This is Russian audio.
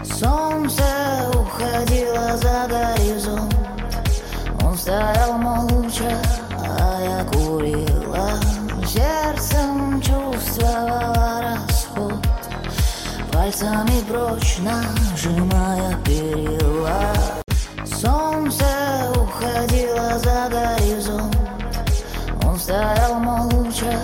Солнце уходило за горизонт. Он стоял молча, а я курила. Сердцем чувствовала расход, пальцами прочно сжимая перила. Солнце уходило за горизонт. Он стоял молча,